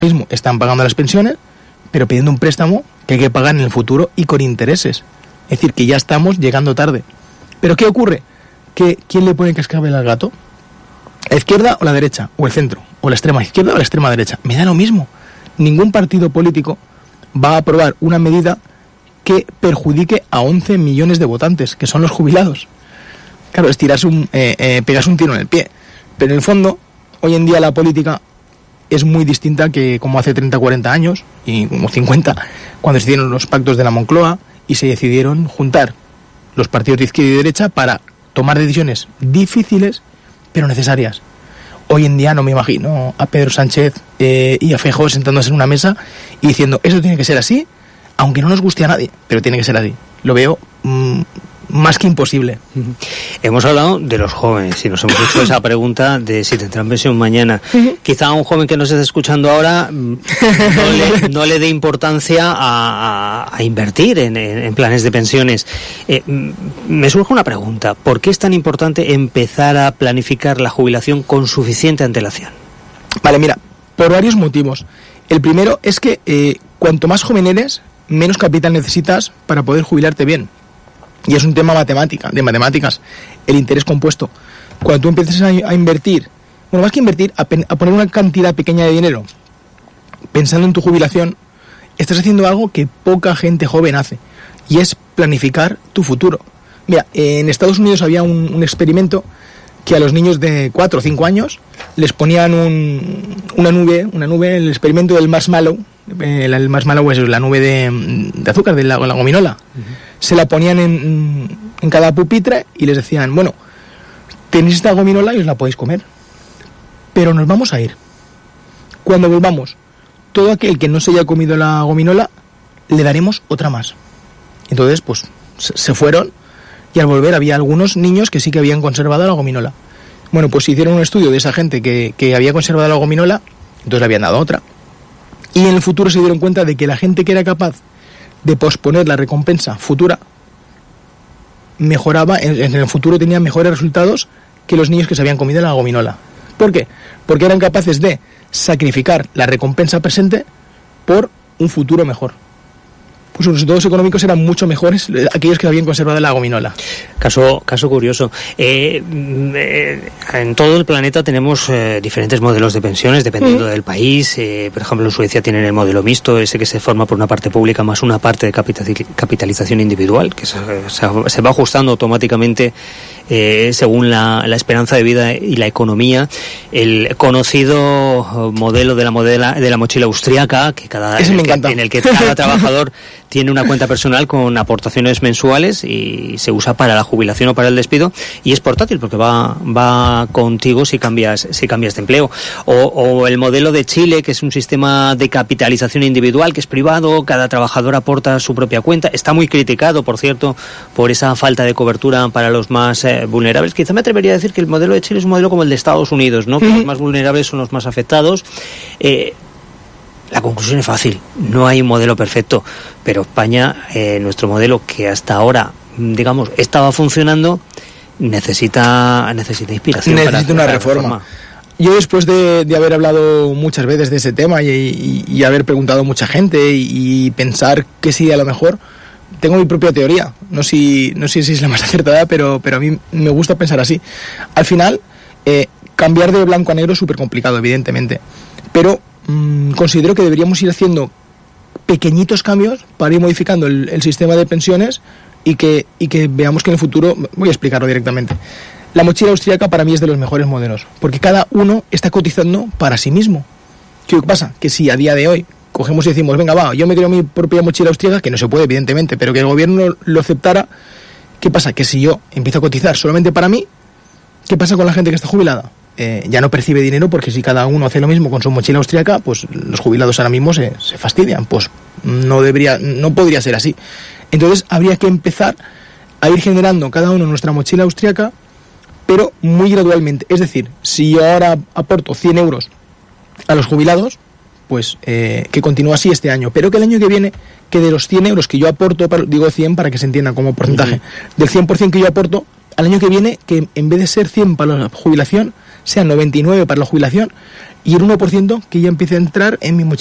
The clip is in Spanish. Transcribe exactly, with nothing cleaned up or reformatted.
mismo están pagando las pensiones, pero pidiendo un préstamo que hay que pagar en el futuro y con intereses. Es decir, que ya estamos llegando tarde. ¿Pero qué ocurre? ¿Que ¿Quién le pone cascabel al gato? ¿La izquierda o la derecha? ¿O el centro? ¿O la extrema izquierda o la extrema derecha? Me da lo mismo. Ningún partido político va a aprobar una medida que perjudique a once millones de votantes, que son los jubilados. Claro, es tirarse un, eh, eh, pegarse un tiro en el pie. Pero en el fondo, hoy en día la política es muy distinta que como hace treinta, cuarenta años, y como cincuenta, cuando se hicieron los pactos de la Moncloa y se decidieron juntar los partidos de izquierda y derecha para tomar decisiones difíciles, pero necesarias. Hoy en día no me imagino a Pedro Sánchez eh, y a Feijóo sentándose en una mesa y diciendo, eso tiene que ser así, aunque no nos guste a nadie, pero tiene que ser así. Lo veo mmm, más que imposible. Uh-huh. Hemos hablado de los jóvenes y nos hemos hecho esa pregunta de si tendrán pensión mañana. Uh-huh. Quizá a un joven que nos esté escuchando ahora no le, no le dé importancia a, a, a invertir en, en planes de pensiones. Eh, me surge una pregunta. ¿Por qué es tan importante empezar a planificar la jubilación con suficiente antelación? Vale, mira, por varios motivos. El primero es que eh, cuanto más joven eres, menos capital necesitas para poder jubilarte bien. Y es un tema matemática, de matemáticas, el interés compuesto. Cuando tú empieces a, a invertir, bueno, más que invertir, a, pen, a poner una cantidad pequeña de dinero, pensando en tu jubilación, estás haciendo algo que poca gente joven hace, y es planificar tu futuro. Mira, en Estados Unidos había un, un experimento que a los niños de cuatro o cinco años les ponían un, una nube, una nube, el experimento del marshmallow. El, el marshmallow es la nube de, de azúcar, de la, la gominola. Uh-huh. Se la ponían en, en cada pupitre y les decían, bueno, tenéis esta gominola y os la podéis comer, pero nos vamos a ir. Cuando volvamos, todo aquel que no se haya comido la gominola, le daremos otra más. Entonces, pues, se fueron y al volver había algunos niños que sí que habían conservado la gominola. Bueno, pues hicieron un estudio de esa gente que, que había conservado la gominola, entonces le habían dado otra. Y en el futuro se dieron cuenta de que la gente que era capaz de posponer la recompensa futura mejoraba, en, en el futuro tenía mejores resultados que los niños que se habían comido la gominola. ¿Por qué? Porque eran capaces de sacrificar la recompensa presente por un futuro mejor. Pues los resultados económicos eran mucho mejores aquellos que habían conservado la gominola. Caso, caso curioso. Eh, eh, en todo el planeta tenemos eh, diferentes modelos de pensiones dependiendo mm. del país. Eh, por ejemplo, en Suecia tienen el modelo mixto, ese que se forma por una parte pública más una parte de capitalización individual, que se, se, se va ajustando automáticamente eh, según la, la esperanza de vida y la economía. El conocido modelo de la modela, de la mochila austriaca, que cada ese en, me el encanta. que, en el que cada trabajador tiene una cuenta personal con aportaciones mensuales y se usa para la jubilación o para el despido, y es portátil porque va va contigo si cambias si cambias de empleo. O, o el modelo de Chile, que es un sistema de capitalización individual que es privado, cada trabajador aporta su propia cuenta. Está muy criticado, por cierto, por esa falta de cobertura para los más eh, vulnerables. Quizá me atrevería a decir que el modelo de Chile es un modelo como el de Estados Unidos, ¿no? Que uh-huh. los más vulnerables son los más afectados. Eh, La conclusión es fácil, no hay un modelo perfecto, pero España, eh, nuestro modelo que hasta ahora, digamos, estaba funcionando, necesita necesita inspiración. Necesita para, una para reforma. reforma. Yo después de, de haber hablado muchas veces de ese tema y, y, y haber preguntado a mucha gente y, y pensar que sí a lo mejor, tengo mi propia teoría. No sé si, no sé si es la más acertada, pero, pero a mí me gusta pensar así. Al final, eh, cambiar de blanco a negro es súper complicado, evidentemente, pero considero que deberíamos ir haciendo pequeñitos cambios para ir modificando el, el sistema de pensiones y que, y que veamos que en el futuro, voy a explicarlo directamente, la mochila austríaca para mí es de los mejores modelos, porque cada uno está cotizando para sí mismo. ¿Qué pasa? Que si a día de hoy cogemos y decimos, venga va, yo me creo mi propia mochila austríaca, que no se puede evidentemente, pero que el gobierno lo aceptara, ¿qué pasa? Que si yo empiezo a cotizar solamente para mí, ¿qué pasa con la gente que está jubilada? Eh, ya no percibe dinero, porque si cada uno hace lo mismo con su mochila austríaca, pues los jubilados ahora mismo se, se fastidian. Pues no debería, no podría ser así. Entonces habría que empezar a ir generando cada uno nuestra mochila austríaca, pero muy gradualmente. Es decir, si yo ahora aporto cien euros a los jubilados, pues eh, que continúe así este año, pero que el año que viene, que de los cien euros que yo aporto, digo cien para que se entienda como porcentaje, uh-huh. del cien por ciento que yo aporto, al año que viene, que en vez de ser cien para la jubilación, sean noventa y nueve para la jubilación y el uno por ciento que ya empiece a entrar en mi mochila.